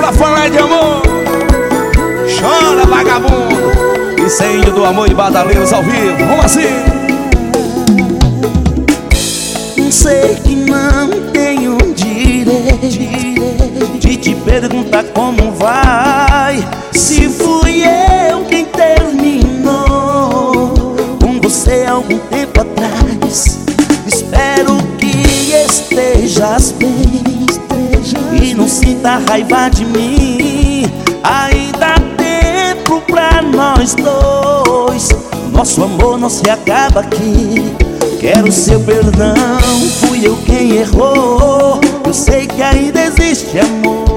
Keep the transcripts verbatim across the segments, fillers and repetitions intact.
pra falar de amor. Chora, vagabundo. Incêndio do amor e Badaleiros ao vivo. Vamos assim. Sei que não tenho direito de te perguntar como vai, se fui eu quem terminou com você algum tempo atrás. Espero que estejas bem e não sinta raiva de mim. Ainda há tempo pra nós dois, nosso amor não se acaba aqui. Quero seu perdão, fui eu quem errou. Eu sei que ainda existe amor.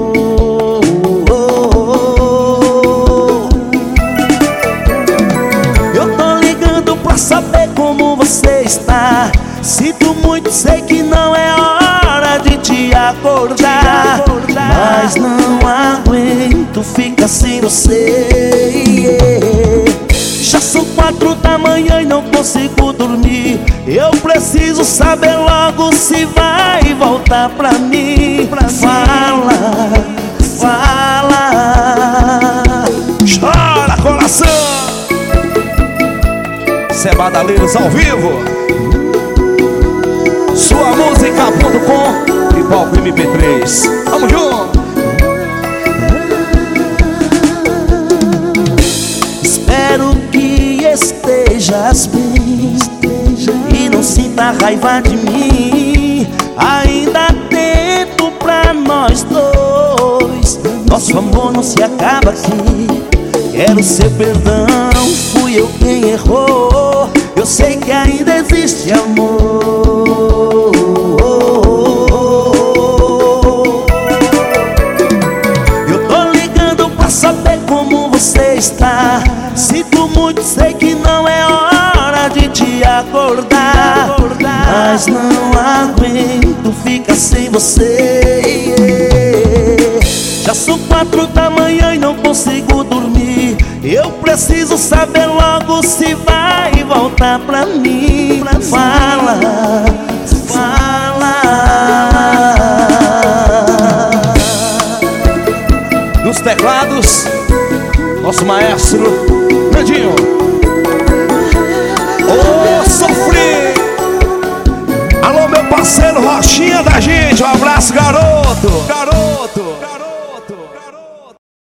Eu tô ligando pra saber como você está. Sinto muito, sei que não é hora de te acordar, mas não aguento ficar sem você. Já são quatro da manhã e não consigo dormir. Eu preciso saber logo se vai voltar pra mim. Fala, fala. Chora, coração. Cê é Badaleiros ao vivo. Sua música ponto com e palco M P três. Vamos junto. Espero que estejas bem e não sinta raiva de mim. Ainda há tempo pra nós dois, nosso amor não se acaba aqui. Quero seu perdão, fui eu quem errou. Eu sei que ainda existe amor. Eu tô ligando pra saber como você está. Sinto muito, sei que não é hora de te acordar, mas não aguento ficar sem você. Já são quatro da manhã e não consigo dormir. Eu preciso saber logo se vai voltar pra mim. Fala, fala. Nos teclados, nosso maestro Nandinho. Ô, oh, sofri. Alô, meu parceiro Rochinha da gente. Um abraço, garoto. Garoto.